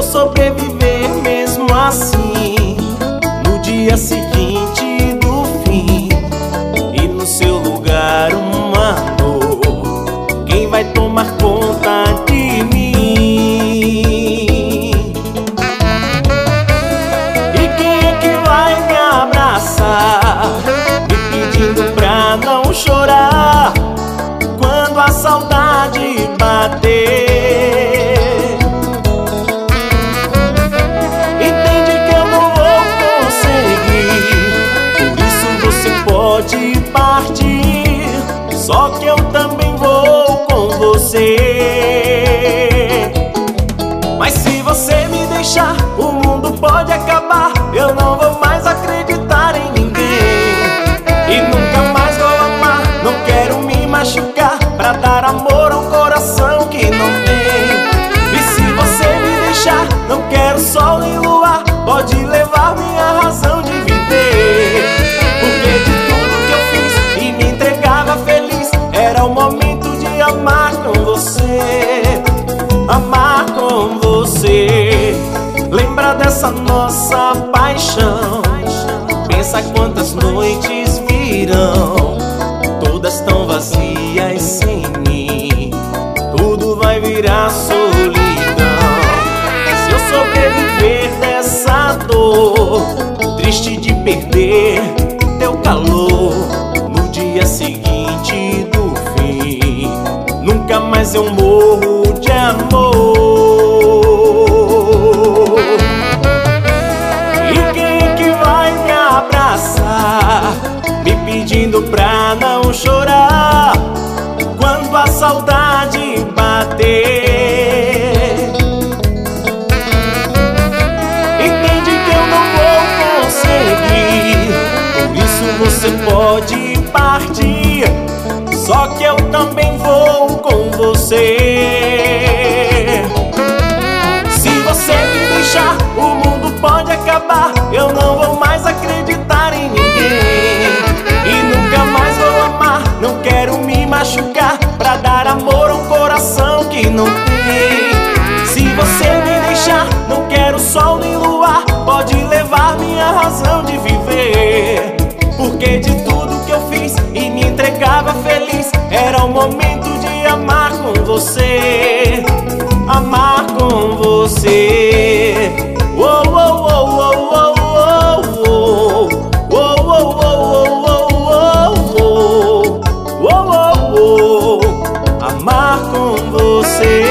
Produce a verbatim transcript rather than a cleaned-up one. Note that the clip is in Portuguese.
sobreviver mesmo assim, no dia seguinte do fim, e no seu lugar um amor, quem vai tomar conta de mim? E quem é que vai me abraçar, me pedindo pra não chorar quando a saudade bater? Só que eu também vou com você. Mas se você me deixar, o mundo pode acabar. Eu não vou mais acreditar em ninguém e nunca mais vou amar. Não quero me machucar pra dar amor a um coração que não tem. E se você me deixar, não quero sol nem luar. Pode levar minha razão de viver, porque de tudo que eu fiz e me entregava feliz, era o momento de amar com você, amar com você. Lembra dessa nossa paixão, pensa quantas noites virão, todas tão vazias sem mim, tudo vai virar solidão. Se eu sobreviver dessa dor, triste de perder teu calor, no dia seguinte do fim, nunca mais eu morro de amor. E quem é que vai me abraçar, me pedindo pra não chorar quando a saudade bater? Entende que eu não vou conseguir, por isso você pode partir, só que eu também vou com você. Se você me deixar, o mundo pode acabar. Eu não vou mais acreditar em ninguém e nunca mais vou amar. Não quero me machucar pra dar amor a um coração que não tem. Se você me deixar, não quero sol nem luar. Pode levar minha razão de viver, porque de tudo que eu fiz e me entregava feliz, era o momento de amar com você, amar com você. Oh, oh, oh, oh, oh, oh, oh, oh, oh, oh, oh, oh, amar com você.